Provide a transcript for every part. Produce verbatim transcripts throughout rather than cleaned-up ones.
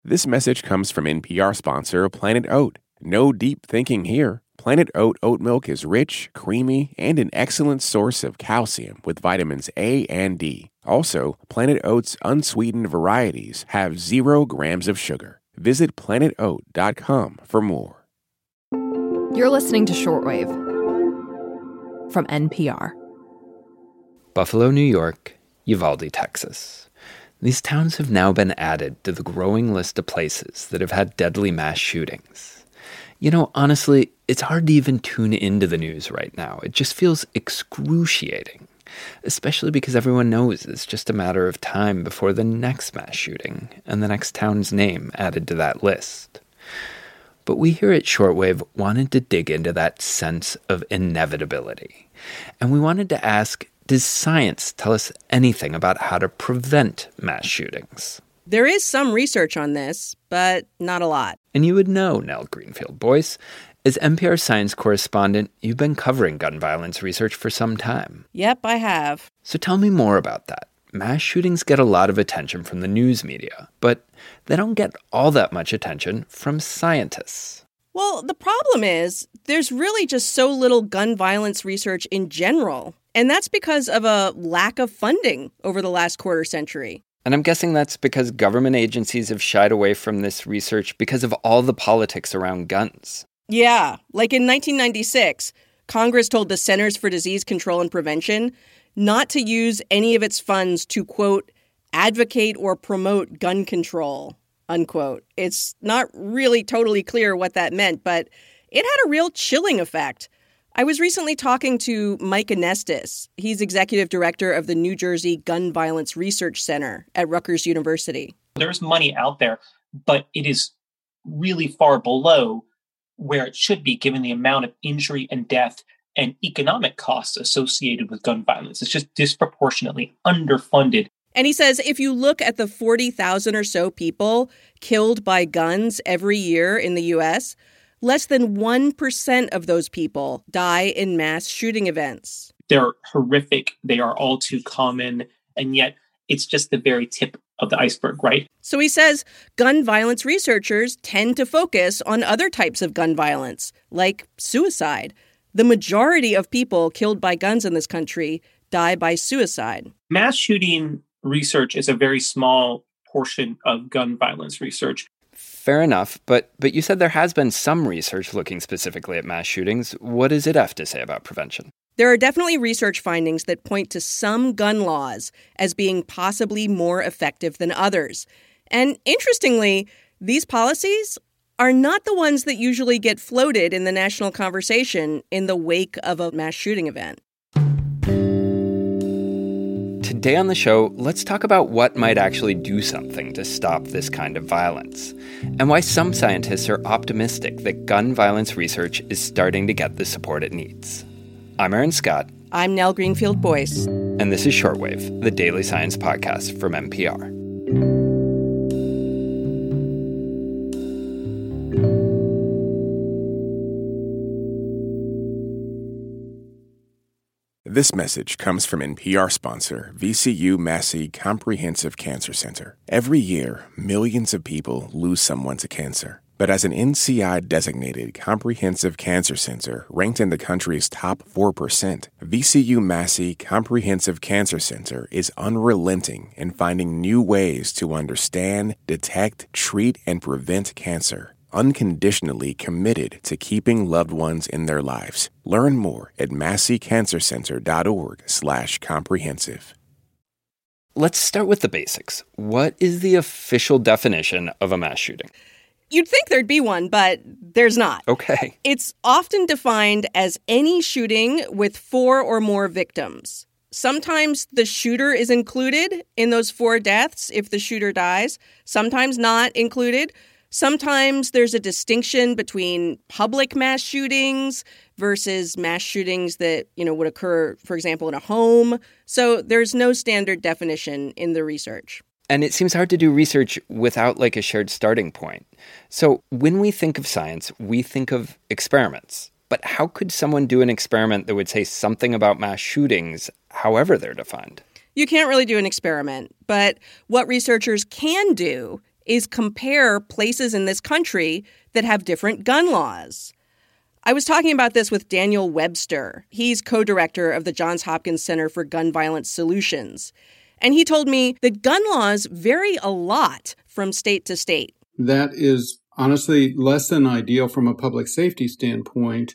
This message comes from N P R sponsor Planet Oat. No deep thinking here. Planet Oat oat milk is rich, creamy, and an excellent source of calcium with vitamins A and D. Also, Planet Oat's unsweetened varieties have zero grams of sugar. Visit planet oat dot com for more. You're listening to Shortwave from N P R. Buffalo, New York, Uvalde, Texas. These towns have now been added to the growing list of places that have had deadly mass shootings. You know, honestly, it's hard to even tune into the news right now. It just feels excruciating, especially because everyone knows it's just a matter of time before the next mass shooting and the next town's name added to that list. But we here at Shortwave wanted to dig into that sense of inevitability. And we wanted to ask, does science tell us anything about how to prevent mass shootings? There is some research on this, but not a lot. And you would know, Nell Greenfield-Boyce. As N P R science correspondent, you've been covering gun violence research for some time. Yep, I have. So tell me more about that. Mass shootings get a lot of attention from the news media, but they don't get all that much attention from scientists. Well, the problem is there's really just so little gun violence research in general. And that's because of a lack of funding over the last quarter century. And I'm guessing that's because government agencies have shied away from this research because of all the politics around guns. Yeah, like in nineteen ninety-six, Congress told the Centers for Disease Control and Prevention not to use any of its funds to, quote, advocate or promote gun control, unquote. It's not really totally clear what that meant, but it had a real chilling effect. I was recently talking to Mike Anestis. He's executive director of the New Jersey Gun Violence Research Center at Rutgers University. There's money out there, but it is really far below where it should be given the amount of injury and death and economic costs associated with gun violence. It's just disproportionately underfunded. And he says if you look at the forty thousand or so people killed by guns every year in the U S, less than one percent of those people die in mass shooting events. They're horrific. They are all too common. And yet it's just the very tip of the iceberg, right? So he says gun violence researchers tend to focus on other types of gun violence, like suicide. The majority of people killed by guns in this country die by suicide. Mass shooting research is a very small portion of gun violence research. Fair enough, but but you said there has been some research looking specifically at mass shootings. What does it have to say about prevention? There are definitely research findings that point to some gun laws as being possibly more effective than others. And interestingly, these policies are not the ones that usually get floated in the national conversation in the wake of a mass shooting event. Today on the show, let's talk about what might actually do something to stop this kind of violence, and why some scientists are optimistic that gun violence research is starting to get the support it needs. I'm Aaron Scott. I'm Nell Greenfield-Boyce. And this is Shortwave, the daily science podcast from N P R. This message comes from N P R sponsor V C U Massey Comprehensive Cancer Center. Every year, millions of people lose someone to cancer. But as an N C I-designated comprehensive cancer center ranked in the country's top four percent, V C U Massey Comprehensive Cancer Center is unrelenting in finding new ways to understand, detect, treat, and prevent cancer. Unconditionally committed to keeping loved ones in their lives. Learn more at massey cancer center dot org slash comprehensive. Let's start with the basics. What is the official definition of a mass shooting? You'd think there'd be one, but there's not. Okay. It's often defined as any shooting with four or more victims. Sometimes the shooter is included in those four deaths if the shooter dies. Sometimes not included. Sometimes there's a distinction between public mass shootings versus mass shootings that, you know, would occur, for example, in a home. So there's no standard definition in the research. And it seems hard to do research without like a shared starting point. So when we think of science, we think of experiments. But how could someone do an experiment that would say something about mass shootings, however they're defined? You can't really do an experiment. But what researchers can do is compare places in this country that have different gun laws. I was talking about this with Daniel Webster. He's co-director of the Johns Hopkins Center for Gun Violence Solutions. And he told me that gun laws vary a lot from state to state. That is honestly less than ideal from a public safety standpoint,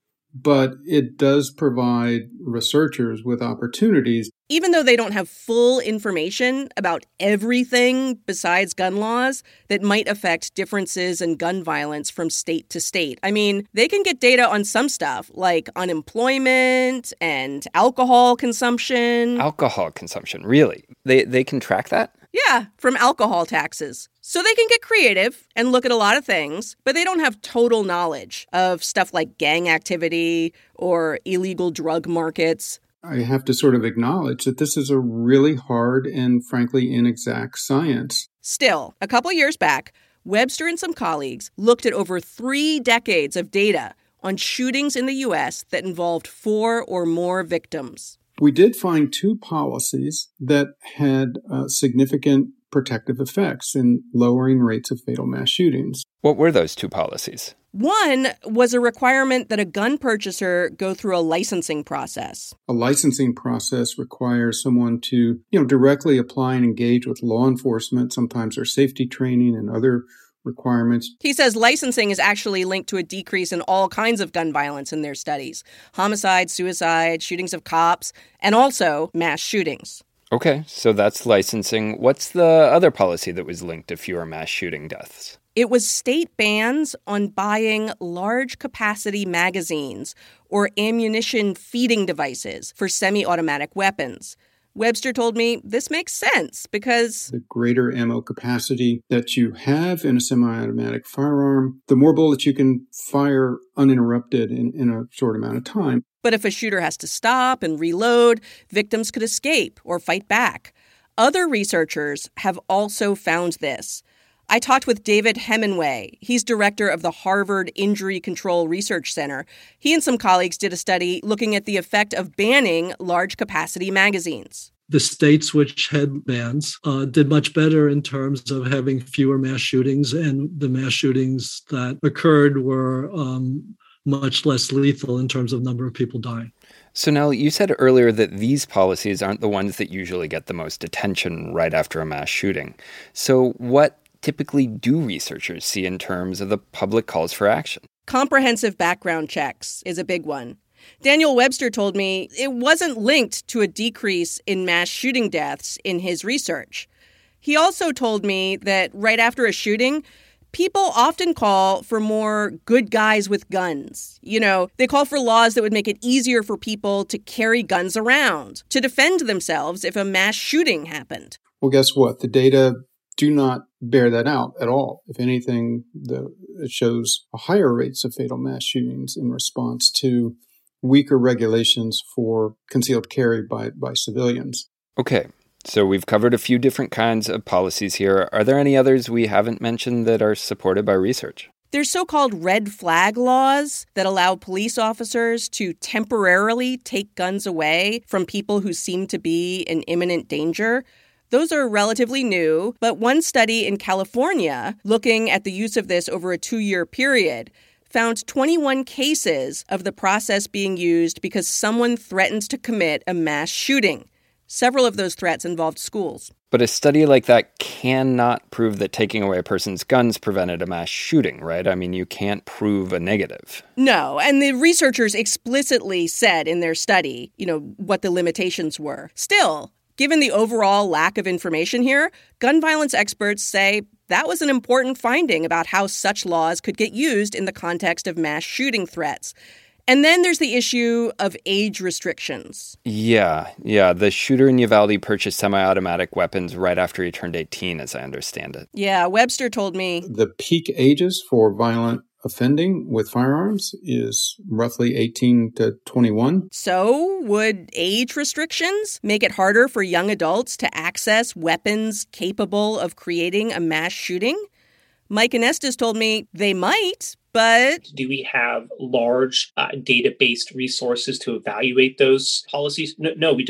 but it does provide researchers with opportunities. Even though they don't have full information about everything besides gun laws that might affect differences in gun violence from state to state. I mean, they can get data on some stuff like unemployment and alcohol consumption. Alcohol consumption, really? They they can track that? Yeah, from alcohol taxes. So they can get creative and look at a lot of things, but they don't have total knowledge of stuff like gang activity or illegal drug markets. I have to sort of acknowledge that this is a really hard and frankly inexact science. Still, a couple years back, Webster and some colleagues looked at over three decades of data on shootings in the U S that involved four or more victims. We did find two policies that had uh, significant protective effects in lowering rates of fatal mass shootings. What were those two policies? One was a requirement that a gun purchaser go through a licensing process. A licensing process requires someone to, you know, directly apply and engage with law enforcement. Sometimes there's safety training and other requirements. He says licensing is actually linked to a decrease in all kinds of gun violence in their studies. Homicide, suicide, shootings of cops, and also mass shootings. Okay, so that's licensing. What's the other policy that was linked to fewer mass shooting deaths? It was state bans on buying large-capacity magazines or ammunition feeding devices for semi-automatic weapons. Webster told me this makes sense because the greater ammo capacity that you have in a semi-automatic firearm, the more bullets you can fire uninterrupted in, in a short amount of time. But if a shooter has to stop and reload, victims could escape or fight back. Other researchers have also found this. I talked with David Hemenway. He's director of the Harvard Injury Control Research Center. He and some colleagues did a study looking at the effect of banning large-capacity magazines. The states which had bans uh, did much better in terms of having fewer mass shootings, and the mass shootings that occurred were um, much less lethal in terms of number of people dying. So, Nell, you said earlier that these policies aren't the ones that usually get the most attention right after a mass shooting. So what typically do researchers see in terms of the public calls for action? Comprehensive background checks is a big one. Daniel Webster told me it wasn't linked to a decrease in mass shooting deaths in his research. He also told me that right after a shooting, people often call for more good guys with guns. You know, they call for laws that would make it easier for people to carry guns around, to defend themselves if a mass shooting happened. Well, guess what? The data do not bear that out at all. If anything, the, it shows higher rates of fatal mass shootings in response to weaker regulations for concealed carry by, by civilians. Okay, so we've covered a few different kinds of policies here. Are there any others we haven't mentioned that are supported by research? There's so-called red flag laws that allow police officers to temporarily take guns away from people who seem to be in imminent danger. Those are relatively new, but one study in California, looking at the use of this over a two-year period, found twenty-one cases of the process being used because someone threatened to commit a mass shooting. Several of those threats involved schools. But a study like that cannot prove that taking away a person's guns prevented a mass shooting, right? I mean, you can't prove a negative. No, and the researchers explicitly said in their study, you know, what the limitations were. Still, given the overall lack of information here, gun violence experts say that was an important finding about how such laws could get used in the context of mass shooting threats. And then there's the issue of age restrictions. Yeah, yeah. The shooter in Uvalde purchased semi-automatic weapons right after he turned eighteen, as I understand it. Yeah, Webster told me the peak ages for violent offending with firearms is roughly eighteen to twenty-one. So would age restrictions make it harder for young adults to access weapons capable of creating a mass shooting? Mike Anestis told me they might, but do we have large uh, data-based resources to evaluate those policies? No, no, we don't.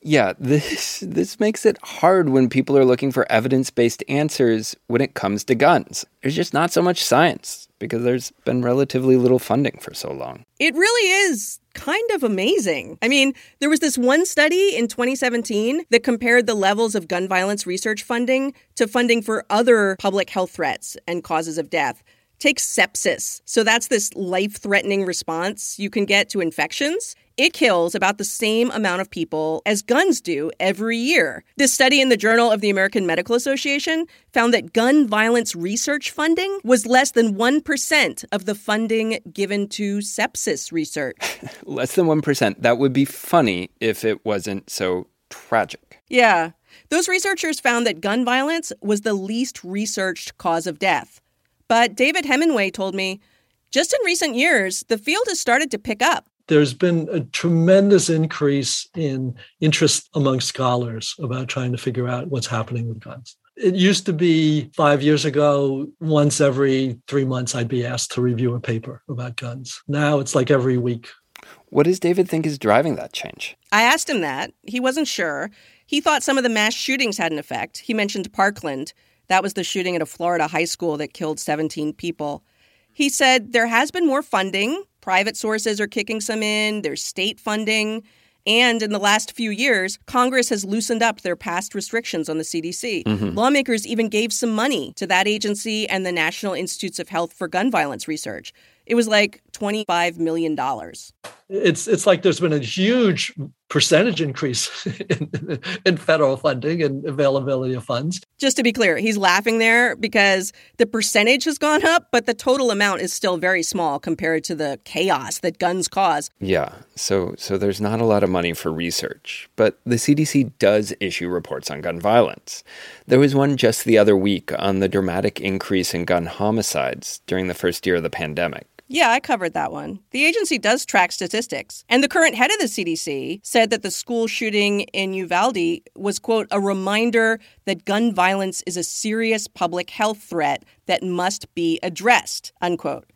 Yeah, this this makes it hard when people are looking for evidence-based answers when it comes to guns. There's just not so much science because there's been relatively little funding for so long. It really is kind of amazing. I mean, there was this one study in twenty seventeen that compared the levels of gun violence research funding to funding for other public health threats and causes of death. Take sepsis. So that's this life-threatening response you can get to infections. It kills about the same amount of people as guns do every year. This study in the Journal of the American Medical Association found that gun violence research funding was less than one percent of the funding given to sepsis research. Less than one percent. That would be funny if it wasn't so tragic. Yeah. Those researchers found that gun violence was the least researched cause of death. But David Hemenway told me, just in recent years, the field has started to pick up. There's been a tremendous increase in interest among scholars about trying to figure out what's happening with guns. It used to be five years ago, once every three months, I'd be asked to review a paper about guns. Now it's like every week. What does David think is driving that change? I asked him that. He wasn't sure. He thought some of the mass shootings had an effect. He mentioned Parkland. That was the shooting at a Florida high school that killed seventeen people. He said there has been more funding. Private sources are kicking some in. There's state funding. And in the last few years, Congress has loosened up their past restrictions on the C D C. Mm-hmm. Lawmakers even gave some money to that agency and the National Institutes of Health for Gun Violence Research. It was like twenty-five million dollars. It's it's like there's been a huge percentage increase in, in federal funding and availability of funds. Just to be clear, he's laughing there because the percentage has gone up, but the total amount is still very small compared to the chaos that guns cause. Yeah, so so there's not a lot of money for research, but the C D C does issue reports on gun violence. There was one just the other week on the dramatic increase in gun homicides during the first year of the pandemic. Yeah, I covered that one. The agency does track statistics. And the current head of the C D C said that the school shooting in Uvalde was, quote, a reminder that gun violence is a serious public health threat that must be addressed, unquote.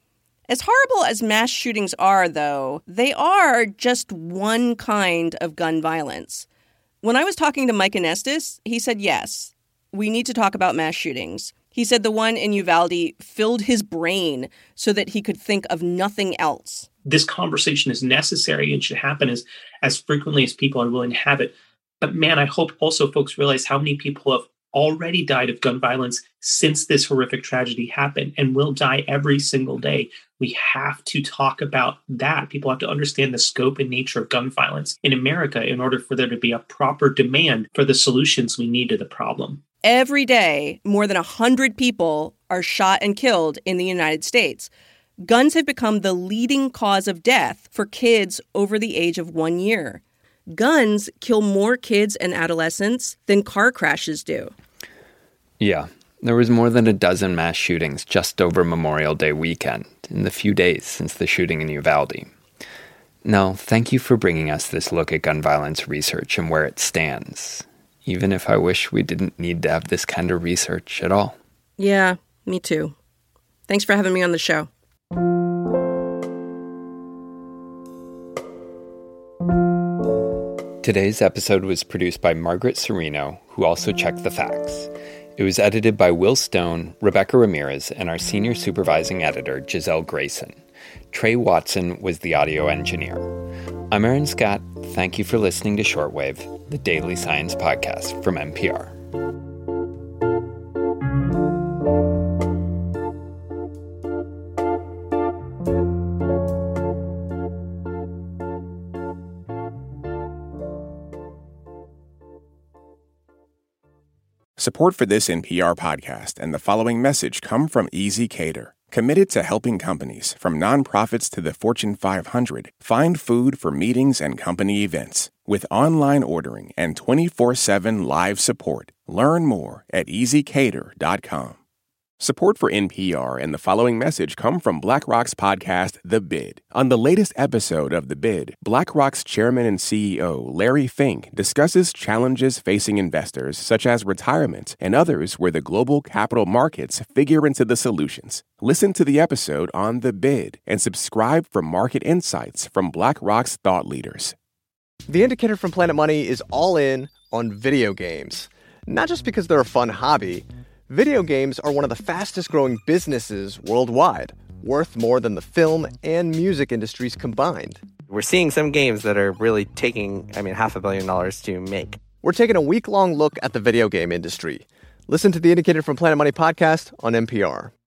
As horrible as mass shootings are, though, they are just one kind of gun violence. When I was talking to Mike Anestis, he said, yes, we need to talk about mass shootings. He said the one in Uvalde filled his brain so that he could think of nothing else. This conversation is necessary and should happen as, as frequently as people are willing to have it. But man, I hope also folks realize how many people have already died of gun violence since this horrific tragedy happened and will die every single day. We have to talk about that. People have to understand the scope and nature of gun violence in America in order for there to be a proper demand for the solutions we need to the problem. Every day, more than one hundred people are shot and killed in the United States. Guns have become the leading cause of death for kids over the age of one year. Guns kill more kids and adolescents than car crashes do. Yeah, there was more than a dozen mass shootings just over Memorial Day weekend in the few days since the shooting in Uvalde. Now, thank you for bringing us this look at gun violence research and where it stands, even if I wish we didn't need to have this kind of research at all. Yeah, me too. Thanks for having me on the show. Today's episode was produced by Margaret Serino, who also checked the facts. It was edited by Will Stone, Rebecca Ramirez, and our senior supervising editor, Giselle Grayson. Trey Watson was the audio engineer. I'm Aaron Scott. Thank you for listening to Shortwave, the daily science podcast from N P R. Support for this N P R podcast and the following message come from ezCater, committed to helping companies, from nonprofits to the Fortune five hundred, find food for meetings and company events. With online ordering and twenty-four seven live support, learn more at easy cater dot com. Support for N P R and the following message come from BlackRock's podcast, The Bid. On the latest episode of The Bid, BlackRock's chairman and C E O, Larry Fink, discusses challenges facing investors such as retirement and others where the global capital markets figure into the solutions. Listen to the episode on The Bid and subscribe for market insights from BlackRock's thought leaders. The Indicator from Planet Money is all in on video games. Not just because they're a fun hobby. Video games are one of the fastest growing businesses worldwide, worth more than the film and music industries combined. We're seeing some games that are really taking, I mean, half a billion dollars to make. We're taking a week-long look at the video game industry. Listen to the Indicator from Planet Money podcast on N P R.